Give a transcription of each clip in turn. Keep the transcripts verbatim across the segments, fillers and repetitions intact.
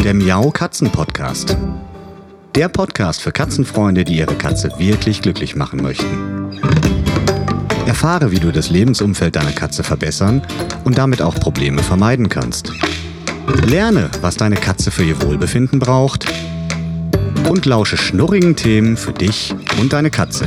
Der Miau Katzen Podcast. Der Podcast für Katzenfreunde, die ihre Katze wirklich glücklich machen möchten. Erfahre, wie du das Lebensumfeld deiner Katze verbessern und damit auch Probleme vermeiden kannst. Lerne, was deine Katze für ihr Wohlbefinden braucht und lausche schnurrigen Themen für dich und deine Katze.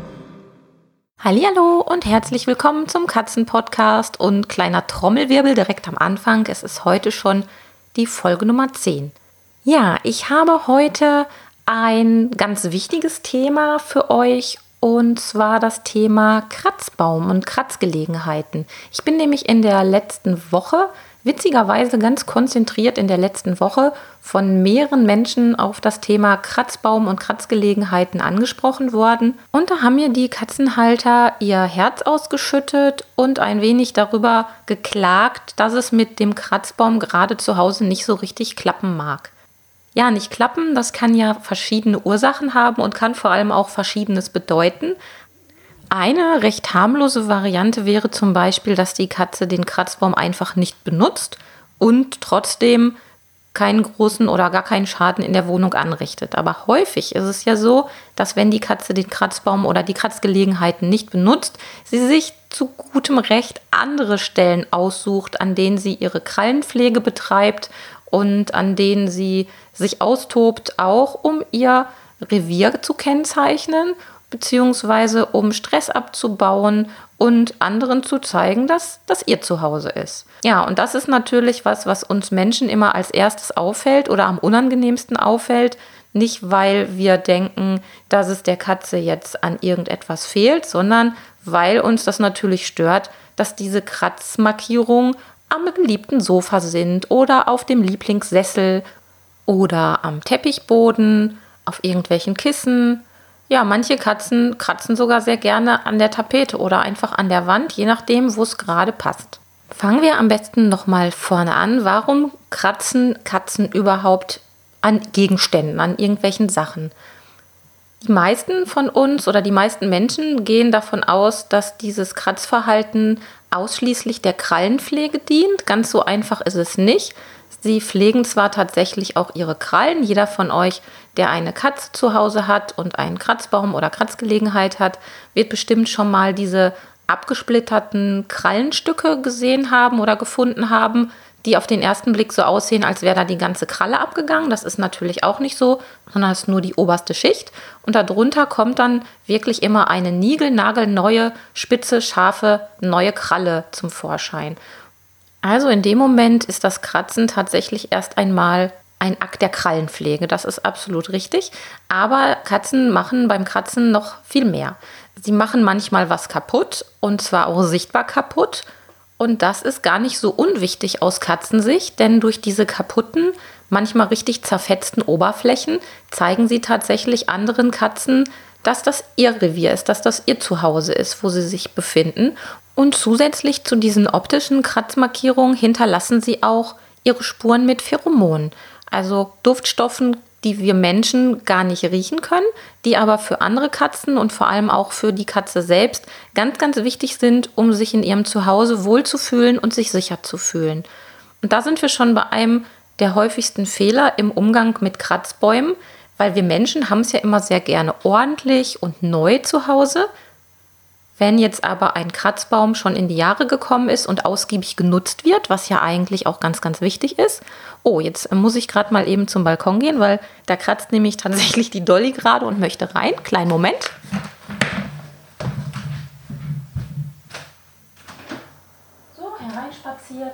Hallihallo und herzlich willkommen zum Katzenpodcast und kleiner Trommelwirbel direkt am Anfang. Es ist heute schon die Folge Nummer zehn. Ja, ich habe heute ein ganz wichtiges Thema für euch und zwar das Thema Kratzbaum und Kratzgelegenheiten. Ich bin nämlich in der letzten Woche witzigerweise ganz konzentriert in der letzten Woche von mehreren Menschen auf das Thema Kratzbaum und Kratzgelegenheiten angesprochen worden. Und da haben mir die Katzenhalter ihr Herz ausgeschüttet und ein wenig darüber geklagt, dass es mit dem Kratzbaum gerade zu Hause nicht so richtig klappen mag. Ja, nicht klappen, das kann ja verschiedene Ursachen haben und kann vor allem auch Verschiedenes bedeuten. Eine recht harmlose Variante wäre zum Beispiel, dass die Katze den Kratzbaum einfach nicht benutzt und trotzdem keinen großen oder gar keinen Schaden in der Wohnung anrichtet. Aber häufig ist es ja so, dass wenn die Katze den Kratzbaum oder die Kratzgelegenheiten nicht benutzt, sie sich zu gutem Recht andere Stellen aussucht, an denen sie ihre Krallenpflege betreibt und an denen sie sich austobt, auch um ihr Revier zu kennzeichnen, beziehungsweise um Stress abzubauen und anderen zu zeigen, dass das ihr Zuhause ist. Ja, und das ist natürlich was, was uns Menschen immer als erstes auffällt oder am unangenehmsten auffällt. Nicht, weil wir denken, dass es der Katze jetzt an irgendetwas fehlt, sondern weil uns das natürlich stört, dass diese Kratzmarkierungen am geliebten Sofa sind oder auf dem Lieblingssessel oder am Teppichboden, auf irgendwelchen Kissen. Ja, manche Katzen kratzen sogar sehr gerne an der Tapete oder einfach an der Wand, je nachdem, wo es gerade passt. Fangen wir am besten nochmal vorne an. Warum kratzen Katzen überhaupt an Gegenständen, an irgendwelchen Sachen? Die meisten von uns oder die meisten Menschen gehen davon aus, dass dieses Kratzverhalten ausschließlich der Krallenpflege dient. Ganz so einfach ist es nicht. Sie pflegen zwar tatsächlich auch ihre Krallen. Jeder von euch, der eine Katze zu Hause hat und einen Kratzbaum oder Kratzgelegenheit hat, wird bestimmt schon mal diese abgesplitterten Krallenstücke gesehen haben oder gefunden haben, die auf den ersten Blick so aussehen, als wäre da die ganze Kralle abgegangen. Das ist natürlich auch nicht so, sondern es ist nur die oberste Schicht. Und darunter kommt dann wirklich immer eine niegelnagelneue, spitze, scharfe, neue Kralle zum Vorschein. Also in dem Moment ist das Kratzen tatsächlich erst einmal ein Akt der Krallenpflege. Das ist absolut richtig. Aber Katzen machen beim Kratzen noch viel mehr. Sie machen manchmal was kaputt und zwar auch sichtbar kaputt. Und das ist gar nicht so unwichtig aus Katzensicht, denn durch diese kaputten, manchmal richtig zerfetzten Oberflächen zeigen sie tatsächlich anderen Katzen, dass das ihr Revier ist, dass das ihr Zuhause ist, wo sie sich befinden. Und zusätzlich zu diesen optischen Kratzmarkierungen hinterlassen sie auch ihre Spuren mit Pheromonen, also Duftstoffen, die wir Menschen gar nicht riechen können, die aber für andere Katzen und vor allem auch für die Katze selbst ganz, ganz wichtig sind, um sich in ihrem Zuhause wohlzufühlen und sich sicher zu fühlen. Und da sind wir schon bei einem der häufigsten Fehler im Umgang mit Kratzbäumen, weil wir Menschen haben es ja immer sehr gerne ordentlich und neu zu Hause. Wenn jetzt aber ein Kratzbaum schon in die Jahre gekommen ist und ausgiebig genutzt wird, was ja eigentlich auch ganz, ganz wichtig ist. Oh, jetzt muss ich gerade mal eben zum Balkon gehen, weil da kratzt nämlich tatsächlich die Dolly gerade und möchte rein. Kleinen Moment. So, hereinspaziert.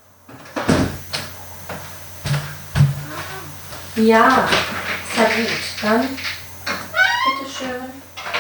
Ja, ist ja gut. Dann, bitteschön.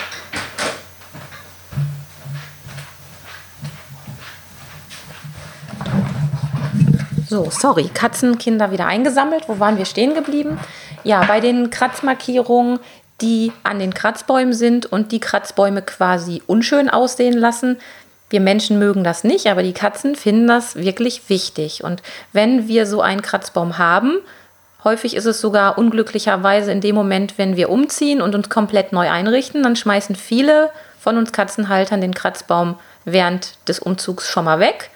So, sorry, Katzenkinder wieder eingesammelt. Wo waren wir stehen geblieben? Ja, bei den Kratzmarkierungen, die an den Kratzbäumen sind und die Kratzbäume quasi unschön aussehen lassen. Wir Menschen mögen das nicht, aber die Katzen finden das wirklich wichtig. Und wenn wir so einen Kratzbaum haben, häufig ist es sogar unglücklicherweise in dem Moment, wenn wir umziehen und uns komplett neu einrichten, dann schmeißen viele von uns Katzenhaltern den Kratzbaum während des Umzugs schon mal weg.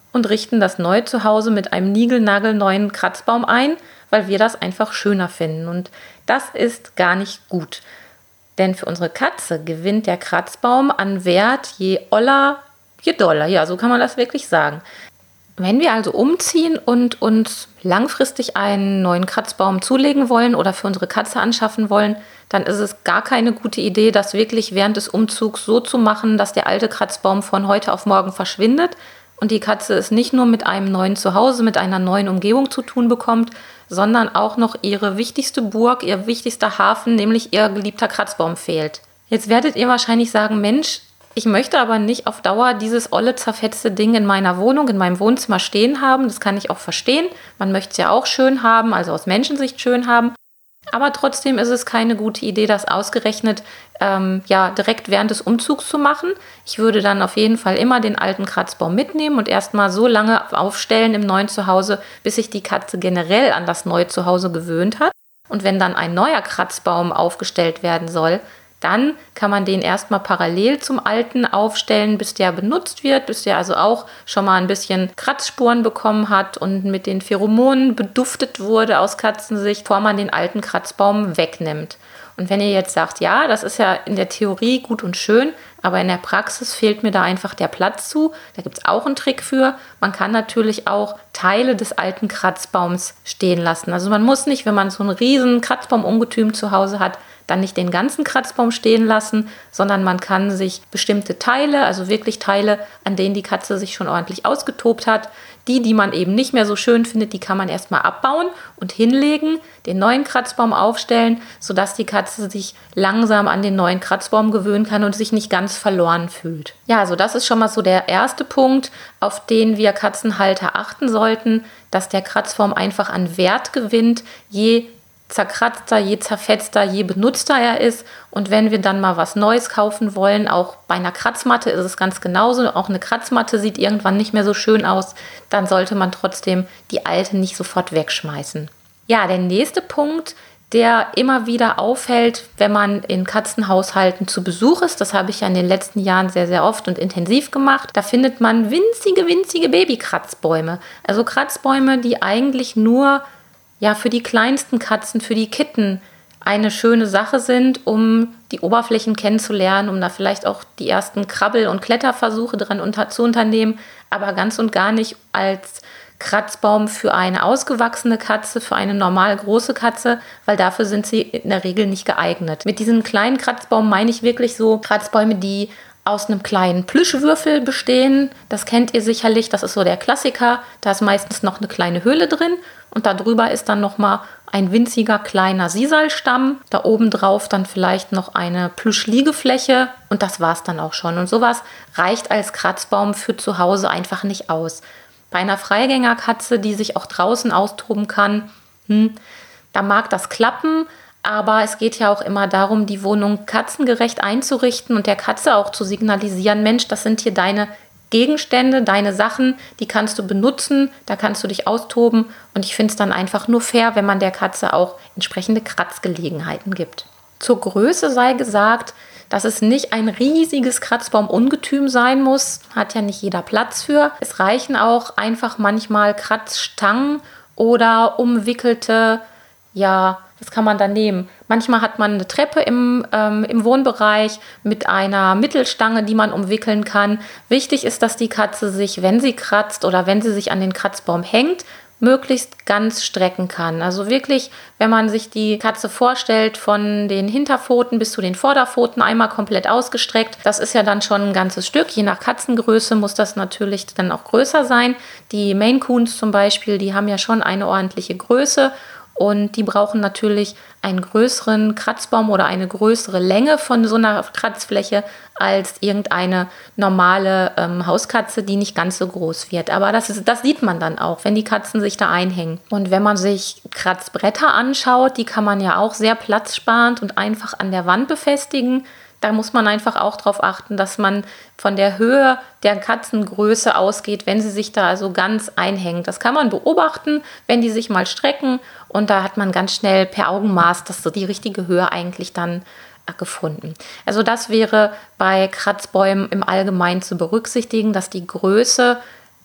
und richten das neue Zuhause mit einem niegelnagelneuen Kratzbaum ein, weil wir das einfach schöner finden. Und das ist gar nicht gut. Denn für unsere Katze gewinnt der Kratzbaum an Wert, je oller, je doller. Ja, so kann man das wirklich sagen. Wenn wir also umziehen und uns langfristig einen neuen Kratzbaum zulegen wollen oder für unsere Katze anschaffen wollen, dann ist es gar keine gute Idee, das wirklich während des Umzugs so zu machen, dass der alte Kratzbaum von heute auf morgen verschwindet und die Katze es nicht nur mit einem neuen Zuhause, mit einer neuen Umgebung zu tun bekommt, sondern auch noch ihre wichtigste Burg, ihr wichtigster Hafen, nämlich ihr geliebter Kratzbaum fehlt. Jetzt werdet ihr wahrscheinlich sagen, Mensch, ich möchte aber nicht auf Dauer dieses olle, zerfetzte Ding in meiner Wohnung, in meinem Wohnzimmer stehen haben. Das kann ich auch verstehen. Man möchte es ja auch schön haben, also aus Menschensicht schön haben. Aber trotzdem ist es keine gute Idee, das ausgerechnet ähm, ja, direkt während des Umzugs zu machen. Ich würde dann auf jeden Fall immer den alten Kratzbaum mitnehmen und erstmal so lange aufstellen im neuen Zuhause, bis sich die Katze generell an das neue Zuhause gewöhnt hat. Und wenn dann ein neuer Kratzbaum aufgestellt werden soll, dann kann man den erstmal parallel zum alten aufstellen, bis der benutzt wird, bis der also auch schon mal ein bisschen Kratzspuren bekommen hat und mit den Pheromonen beduftet wurde aus Katzensicht, bevor man den alten Kratzbaum wegnimmt. Und wenn ihr jetzt sagt, ja, das ist ja in der Theorie gut und schön, aber in der Praxis fehlt mir da einfach der Platz zu, da gibt es auch einen Trick für. Man kann natürlich auch Teile des alten Kratzbaums stehen lassen. Also man muss nicht, wenn man so einen riesen Kratzbaumungetüm zu Hause hat, dann nicht den ganzen Kratzbaum stehen lassen, sondern man kann sich bestimmte Teile, also wirklich Teile, an denen die Katze sich schon ordentlich ausgetobt hat, die, die man eben nicht mehr so schön findet, die kann man erstmal abbauen und hinlegen, den neuen Kratzbaum aufstellen, sodass die Katze sich langsam an den neuen Kratzbaum gewöhnen kann und sich nicht ganz verloren fühlt. Ja, also das ist schon mal so der erste Punkt, auf den wir Katzenhalter achten sollten, dass der Kratzbaum einfach an Wert gewinnt, je zerkratzter, je zerfetzter, je benutzter er ist. Und wenn wir dann mal was Neues kaufen wollen, auch bei einer Kratzmatte ist es ganz genauso. Auch eine Kratzmatte sieht irgendwann nicht mehr so schön aus. Dann sollte man trotzdem die alte nicht sofort wegschmeißen. Ja, der nächste Punkt, der immer wieder auffällt, wenn man in Katzenhaushalten zu Besuch ist, das habe ich ja in den letzten Jahren sehr, sehr oft und intensiv gemacht, da findet man winzige, winzige Babykratzbäume. Also Kratzbäume, die eigentlich nur ja für die kleinsten Katzen, für die Kitten eine schöne Sache sind, um die Oberflächen kennenzulernen, um da vielleicht auch die ersten Krabbel- und Kletterversuche dran unter, zu unternehmen, aber ganz und gar nicht als Kratzbaum für eine ausgewachsene Katze, für eine normal große Katze, weil dafür sind sie in der Regel nicht geeignet. Mit diesem kleinen Kratzbaum meine ich wirklich so Kratzbäume, die aus einem kleinen Plüschwürfel bestehen. Das kennt ihr sicherlich, das ist so der Klassiker. Da ist meistens noch eine kleine Höhle drin und darüber ist dann nochmal ein winziger kleiner Sisalstamm. Da oben drauf dann vielleicht noch eine Plüschliegefläche und das war's dann auch schon. Und sowas reicht als Kratzbaum für zu Hause einfach nicht aus. Bei einer Freigängerkatze, die sich auch draußen austoben kann, hm, da mag das klappen, aber es geht ja auch immer darum, die Wohnung katzengerecht einzurichten und der Katze auch zu signalisieren, Mensch, das sind hier deine Gegenstände, deine Sachen, die kannst du benutzen, da kannst du dich austoben und ich finde es dann einfach nur fair, wenn man der Katze auch entsprechende Kratzgelegenheiten gibt. Zur Größe sei gesagt, dass es nicht ein riesiges Kratzbaumungetüm sein muss, hat ja nicht jeder Platz für. Es reichen auch einfach manchmal Kratzstangen oder umwickelte, ja, was kann man da nehmen? Manchmal hat man eine Treppe im, ähm, im Wohnbereich mit einer Mittelstange, die man umwickeln kann. Wichtig ist, dass die Katze sich, wenn sie kratzt oder wenn sie sich an den Kratzbaum hängt, möglichst ganz strecken kann. Also wirklich, wenn man sich die Katze vorstellt, von den Hinterpfoten bis zu den Vorderpfoten einmal komplett ausgestreckt. Das ist ja dann schon ein ganzes Stück. Je nach Katzengröße muss das natürlich dann auch größer sein. Die Maine Coons zum Beispiel, die haben ja schon eine ordentliche Größe. Und die brauchen natürlich einen größeren Kratzbaum oder eine größere Länge von so einer Kratzfläche als irgendeine normale ähm, Hauskatze, die nicht ganz so groß wird. Aber das, ist, das sieht man dann auch, wenn die Katzen sich da einhängen. Und wenn man sich Kratzbretter anschaut, die kann man ja auch sehr platzsparend und einfach an der Wand befestigen. Da muss man einfach auch darauf achten, dass man von der Höhe der Katzengröße ausgeht, wenn sie sich da also ganz einhängen. Das kann man beobachten, wenn die sich mal strecken und da hat man ganz schnell per Augenmaß das so die richtige Höhe eigentlich dann gefunden. Also das wäre bei Kratzbäumen im Allgemeinen zu berücksichtigen, dass die Größe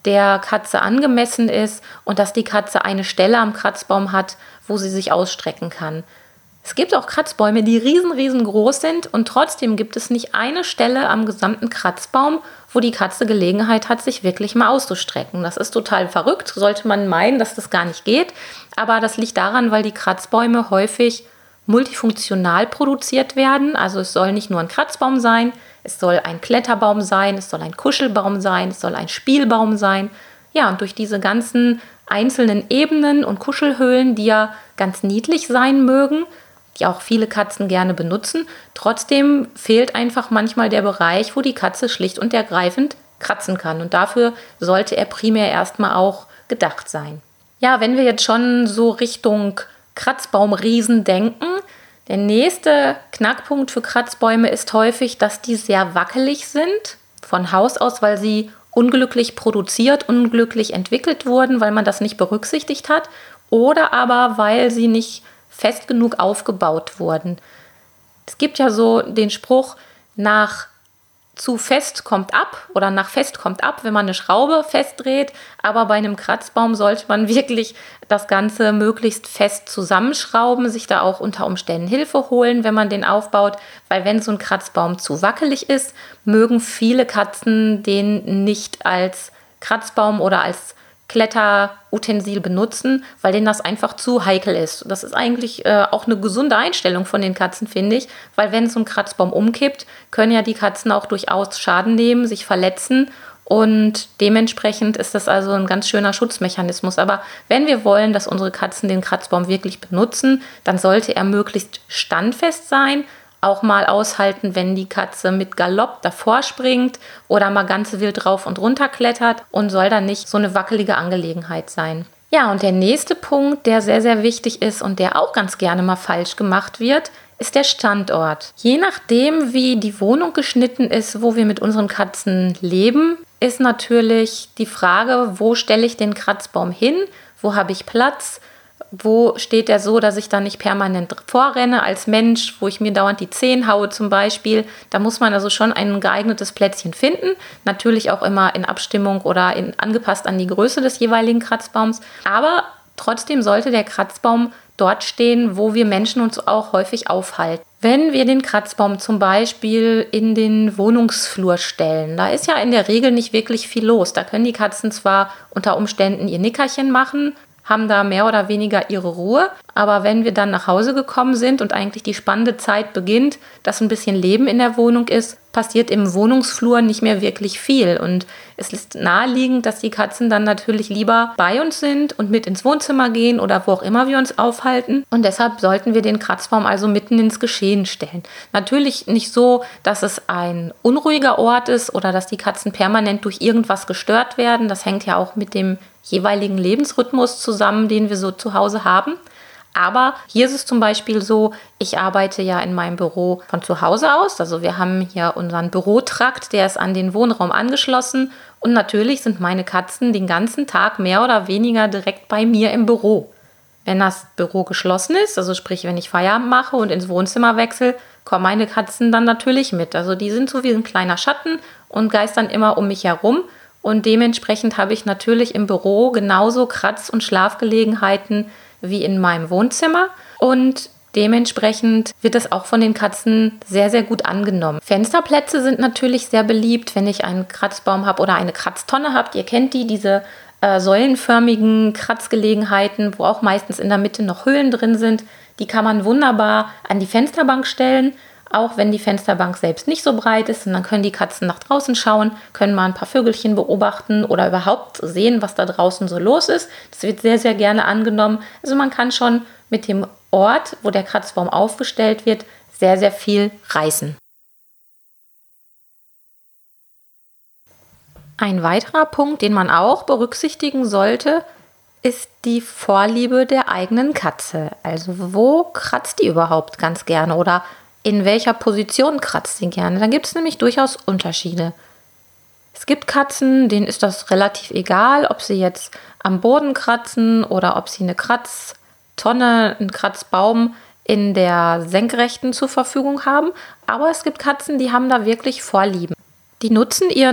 der Katze angemessen ist und dass die Katze eine Stelle am Kratzbaum hat, wo sie sich ausstrecken kann. Es gibt auch Kratzbäume, die riesen, riesengroß sind und trotzdem gibt es nicht eine Stelle am gesamten Kratzbaum, wo die Katze Gelegenheit hat, sich wirklich mal auszustrecken. Das ist total verrückt, sollte man meinen, dass das gar nicht geht. Aber das liegt daran, weil die Kratzbäume häufig multifunktional produziert werden. Also es soll nicht nur ein Kratzbaum sein, es soll ein Kletterbaum sein, es soll ein Kuschelbaum sein, es soll ein Spielbaum sein. Ja, und durch diese ganzen einzelnen Ebenen und Kuschelhöhlen, die ja ganz niedlich sein mögen, die auch viele Katzen gerne benutzen, trotzdem fehlt einfach manchmal der Bereich, wo die Katze schlicht und ergreifend kratzen kann. Und dafür sollte er primär erstmal auch gedacht sein. Ja, wenn wir jetzt schon so Richtung Kratzbaumriesen denken, der nächste Knackpunkt für Kratzbäume ist häufig, dass die sehr wackelig sind von Haus aus, weil sie unglücklich produziert, unglücklich entwickelt wurden, weil man das nicht berücksichtigt hat oder aber weil sie nicht fest genug aufgebaut wurden. Es gibt ja so den Spruch, nach zu fest kommt ab oder nach fest kommt ab, wenn man eine Schraube festdreht, aber bei einem Kratzbaum sollte man wirklich das Ganze möglichst fest zusammenschrauben, sich da auch unter Umständen Hilfe holen, wenn man den aufbaut, weil wenn so ein Kratzbaum zu wackelig ist, mögen viele Katzen den nicht als Kratzbaum oder als Kletterutensil benutzen, weil denen das einfach zu heikel ist. Das ist eigentlich äh, auch eine gesunde Einstellung von den Katzen, finde ich, weil wenn so ein Kratzbaum umkippt, können ja die Katzen auch durchaus Schaden nehmen, sich verletzen und dementsprechend ist das also ein ganz schöner Schutzmechanismus. Aber wenn wir wollen, dass unsere Katzen den Kratzbaum wirklich benutzen, dann sollte er möglichst standfest sein, auch mal aushalten, wenn die Katze mit Galopp davor springt oder mal ganz wild drauf und runter klettert und soll dann nicht so eine wackelige Angelegenheit sein. Ja, und der nächste Punkt, der sehr, sehr wichtig ist und der auch ganz gerne mal falsch gemacht wird, ist der Standort. Je nachdem, wie die Wohnung geschnitten ist, wo wir mit unseren Katzen leben, ist natürlich die Frage, wo stelle ich den Kratzbaum hin, wo habe ich Platz, wo steht er so, dass ich da nicht permanent vorrenne als Mensch, wo ich mir dauernd die Zehen haue zum Beispiel. Da muss man also schon ein geeignetes Plätzchen finden. Natürlich auch immer in Abstimmung oder in, angepasst an die Größe des jeweiligen Kratzbaums. Aber trotzdem sollte der Kratzbaum dort stehen, wo wir Menschen uns auch häufig aufhalten. Wenn wir den Kratzbaum zum Beispiel in den Wohnungsflur stellen, da ist ja in der Regel nicht wirklich viel los. Da können die Katzen zwar unter Umständen ihr Nickerchen machen, haben da mehr oder weniger ihre Ruhe. Aber wenn wir dann nach Hause gekommen sind und eigentlich die spannende Zeit beginnt, dass ein bisschen Leben in der Wohnung ist, passiert im Wohnungsflur nicht mehr wirklich viel. Und es ist naheliegend, dass die Katzen dann natürlich lieber bei uns sind und mit ins Wohnzimmer gehen oder wo auch immer wir uns aufhalten. Und deshalb sollten wir den Kratzbaum also mitten ins Geschehen stellen. Natürlich nicht so, dass es ein unruhiger Ort ist oder dass die Katzen permanent durch irgendwas gestört werden. Das hängt ja auch mit dem jeweiligen Lebensrhythmus zusammen, den wir so zu Hause haben. Aber hier ist es zum Beispiel so, ich arbeite ja in meinem Büro von zu Hause aus. Also wir haben hier unseren Bürotrakt, der ist an den Wohnraum angeschlossen. Und natürlich sind meine Katzen den ganzen Tag mehr oder weniger direkt bei mir im Büro. Wenn das Büro geschlossen ist, also sprich, wenn ich Feierabend mache und ins Wohnzimmer wechsle, kommen meine Katzen dann natürlich mit. Also die sind so wie ein kleiner Schatten und geistern immer um mich herum. Und dementsprechend habe ich natürlich im Büro genauso Kratz- und Schlafgelegenheiten wie in meinem Wohnzimmer. Und dementsprechend wird das auch von den Katzen sehr, sehr gut angenommen. Fensterplätze sind natürlich sehr beliebt, wenn ich einen Kratzbaum habe oder eine Kratztonne habt. Ihr kennt die, diese äh, säulenförmigen Kratzgelegenheiten, wo auch meistens in der Mitte noch Höhlen drin sind. Die kann man wunderbar an die Fensterbank stellen. Auch wenn die Fensterbank selbst nicht so breit ist, und dann können die Katzen nach draußen schauen, können mal ein paar Vögelchen beobachten oder überhaupt sehen, was da draußen so los ist. Das wird sehr, sehr gerne angenommen. Also man kann schon mit dem Ort, wo der Kratzbaum aufgestellt wird, sehr, sehr viel reißen. Ein weiterer Punkt, den man auch berücksichtigen sollte, ist die Vorliebe der eigenen Katze. Also wo kratzt die überhaupt ganz gerne oder in welcher Position kratzt sie gerne? Dann gibt es nämlich durchaus Unterschiede. Es gibt Katzen, denen ist das relativ egal, ob sie jetzt am Boden kratzen oder ob sie eine Kratztonne, einen Kratzbaum in der Senkrechten zur Verfügung haben. Aber es gibt Katzen, die haben da wirklich Vorlieben. Die nutzen ihren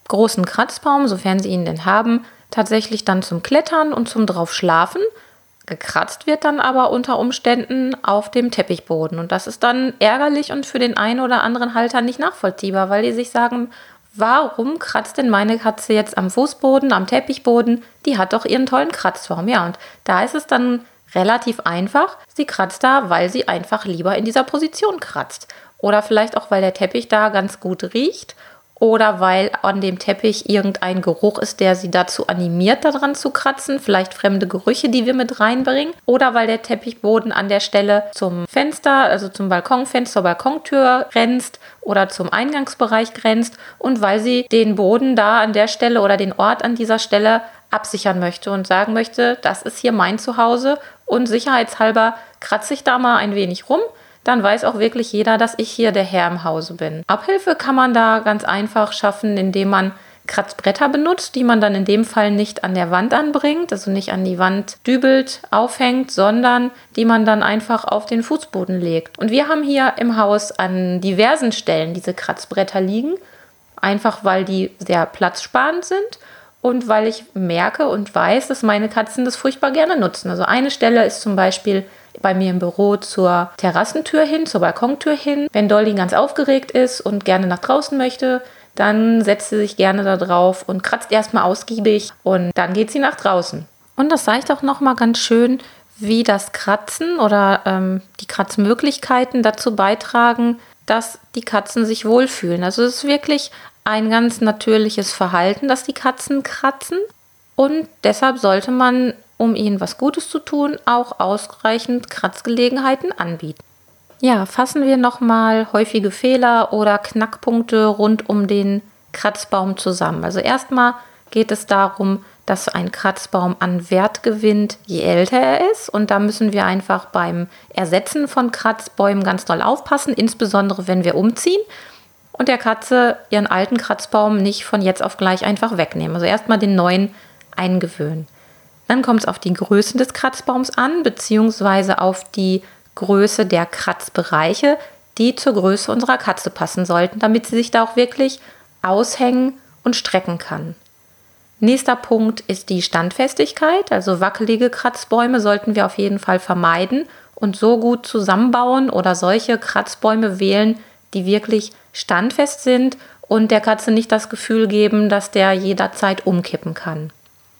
großen Kratzbaum, sofern sie ihn denn haben, tatsächlich dann zum Klettern und zum drauf schlafen. Gekratzt wird dann aber unter Umständen auf dem Teppichboden. Und das ist dann ärgerlich und für den einen oder anderen Halter nicht nachvollziehbar, weil die sich sagen, warum kratzt denn meine Katze jetzt am Fußboden, am Teppichboden? Die hat doch ihren tollen Kratzbaum. Ja, und da ist es dann relativ einfach. Sie kratzt da, weil sie einfach lieber in dieser Position kratzt. Oder vielleicht auch, weil der Teppich da ganz gut riecht. Oder weil an dem Teppich irgendein Geruch ist, der sie dazu animiert, daran zu kratzen. Vielleicht fremde Gerüche, die wir mit reinbringen. Oder weil der Teppichboden an der Stelle zum Fenster, also zum Balkonfenster, zur Balkontür grenzt oder zum Eingangsbereich grenzt. Und weil sie den Boden da an der Stelle oder den Ort an dieser Stelle absichern möchte und sagen möchte, das ist hier mein Zuhause und sicherheitshalber kratze ich da mal ein wenig rum. Dann weiß auch wirklich jeder, dass ich hier der Herr im Hause bin. Abhilfe kann man da ganz einfach schaffen, indem man Kratzbretter benutzt, die man dann in dem Fall nicht an der Wand anbringt, also nicht an die Wand dübelt, aufhängt, sondern die man dann einfach auf den Fußboden legt. Und wir haben hier im Haus an diversen Stellen diese Kratzbretter liegen, einfach weil die sehr platzsparend sind und weil ich merke und weiß, dass meine Katzen das furchtbar gerne nutzen. Also eine Stelle ist zum Beispiel bei mir im Büro zur Terrassentür hin, zur Balkontür hin. Wenn Dolly ganz aufgeregt ist und gerne nach draußen möchte, dann setzt sie sich gerne da drauf und kratzt erstmal ausgiebig und dann geht sie nach draußen. Und das zeigt auch nochmal ganz schön, wie das Kratzen oder ähm, die Kratzmöglichkeiten dazu beitragen, dass die Katzen sich wohlfühlen. Also es ist wirklich ein ganz natürliches Verhalten, dass die Katzen kratzen und deshalb sollte man, um ihnen was Gutes zu tun, auch ausreichend Kratzgelegenheiten anbieten. Ja, fassen wir nochmal häufige Fehler oder Knackpunkte rund um den Kratzbaum zusammen. Also erstmal geht es darum, dass ein Kratzbaum an Wert gewinnt, je älter er ist. Und da müssen wir einfach beim Ersetzen von Kratzbäumen ganz doll aufpassen, insbesondere wenn wir umziehen und der Katze ihren alten Kratzbaum nicht von jetzt auf gleich einfach wegnehmen. Also erstmal den neuen eingewöhnen. Dann kommt es auf die Größe des Kratzbaums an, beziehungsweise auf die Größe der Kratzbereiche, die zur Größe unserer Katze passen sollten, damit sie sich da auch wirklich aushängen und strecken kann. Nächster Punkt ist die Standfestigkeit, also wackelige Kratzbäume sollten wir auf jeden Fall vermeiden und so gut zusammenbauen oder solche Kratzbäume wählen, die wirklich standfest sind und der Katze nicht das Gefühl geben, dass der jederzeit umkippen kann.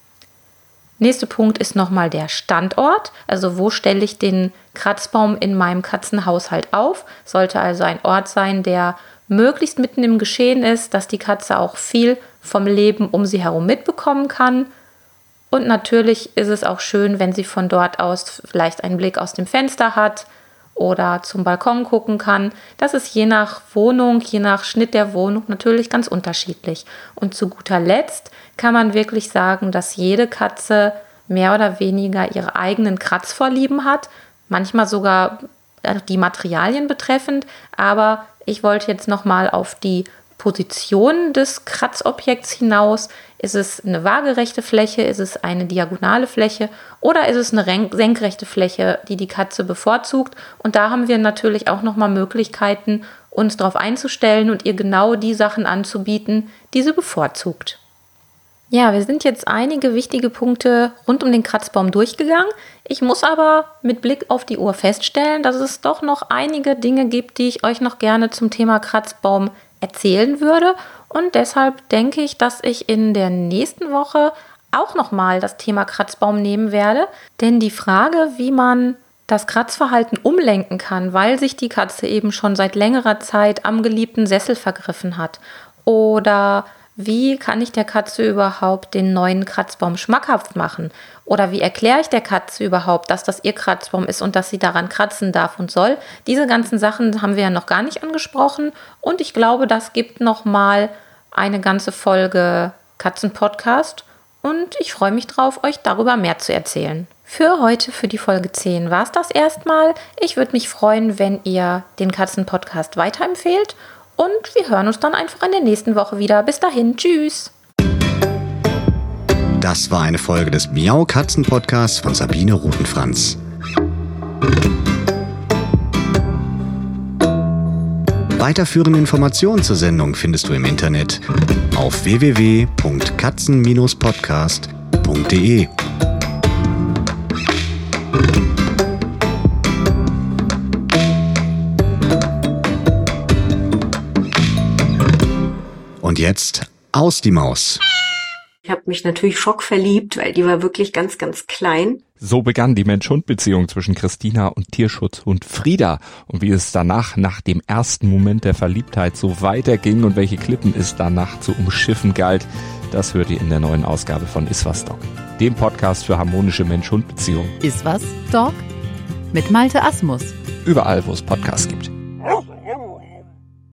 Nächster Punkt ist nochmal der Standort, also wo stelle ich den Kratzbaum in meinem Katzenhaushalt auf. Sollte also ein Ort sein, der möglichst mitten im Geschehen ist, dass die Katze auch viel vom Leben um sie herum mitbekommen kann. Und natürlich ist es auch schön, wenn sie von dort aus vielleicht einen Blick aus dem Fenster hat oder zum Balkon gucken kann. Das ist je nach Wohnung, je nach Schnitt der Wohnung natürlich ganz unterschiedlich. Und zu guter Letzt kann man wirklich sagen, dass jede Katze mehr oder weniger ihre eigenen Kratzvorlieben hat, manchmal sogar die Materialien betreffend, aber ich wollte jetzt nochmal auf die Position des Kratzobjekts hinaus. Ist es eine waagerechte Fläche, ist es eine diagonale Fläche oder ist es eine senkrechte Fläche, die die Katze bevorzugt? Und da haben wir natürlich auch nochmal Möglichkeiten, uns darauf einzustellen und ihr genau die Sachen anzubieten, die sie bevorzugt. Ja, wir sind jetzt einige wichtige Punkte rund um den Kratzbaum durchgegangen. Ich muss aber mit Blick auf die Uhr feststellen, dass es doch noch einige Dinge gibt, die ich euch noch gerne zum Thema Kratzbaum erzählen würde. Und deshalb denke ich, dass ich in der nächsten Woche auch nochmal das Thema Kratzbaum nehmen werde. Denn die Frage, wie man das Kratzverhalten umlenken kann, weil sich die Katze eben schon seit längerer Zeit am geliebten Sessel vergriffen hat, oder wie kann ich der Katze überhaupt den neuen Kratzbaum schmackhaft machen? Oder wie erkläre ich der Katze überhaupt, dass das ihr Kratzbaum ist und dass sie daran kratzen darf und soll? Diese ganzen Sachen haben wir ja noch gar nicht angesprochen. Und ich glaube, das gibt nochmal eine ganze Folge Katzenpodcast. Und ich freue mich drauf, euch darüber mehr zu erzählen. Für heute, für die Folge zehn, war es das erstmal. Ich würde mich freuen, wenn ihr den Katzenpodcast weiterempfehlt. Und wir hören uns dann einfach in der nächsten Woche wieder. Bis dahin, tschüss. Das war eine Folge des Miau Katzen Podcasts von Sabine Rutenfranz. Weiterführende Informationen zur Sendung findest du im Internet auf w w w punkt katzen Bindestrich podcast punkt d e. Und jetzt aus die Maus. Ich habe mich natürlich schockverliebt, weil die war wirklich ganz, ganz klein. So begann die Mensch-Hund-Beziehung zwischen Christina und Tierschutzhund Frieda. Und wie es danach, nach dem ersten Moment der Verliebtheit, so weiterging und welche Klippen es danach zu umschiffen galt, das hört ihr in der neuen Ausgabe von Iswas Dog, dem Podcast für harmonische Mensch-Hund-Beziehungen. Iswas Dog mit Malte Asmus. Überall, wo es Podcasts gibt.